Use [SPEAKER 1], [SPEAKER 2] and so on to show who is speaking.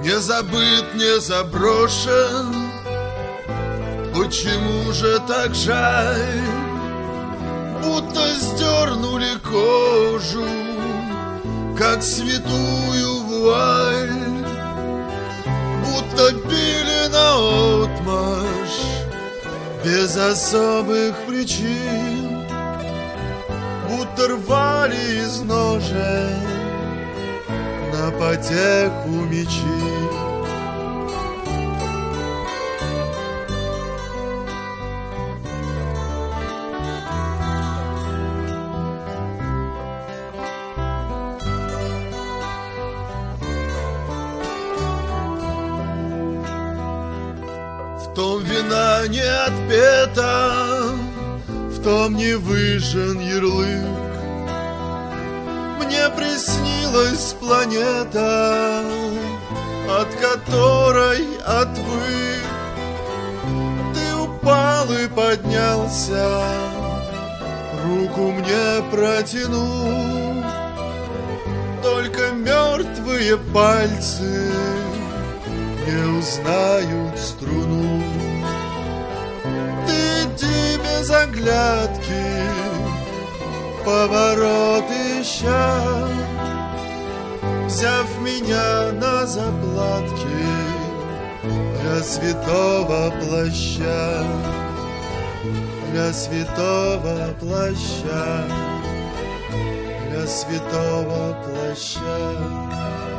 [SPEAKER 1] Не забыт, не заброшен. Почему же так жаль? Будто сдернули кожу, как святую вуаль. Будто били наотмашь, без особых причин. Будто рвали из ножен на потеху мечи. В том вина не отпета, в том не выжжен ярлык. Мне приснилась планета, от которой отвык. Ты упал и поднялся, руку мне протянул. Только мертвые пальцы не узнают струну. Ты иди без оглядки, поворот ища, взяв меня на заплатки для святого плаща, для святого плаща, для святого плаща.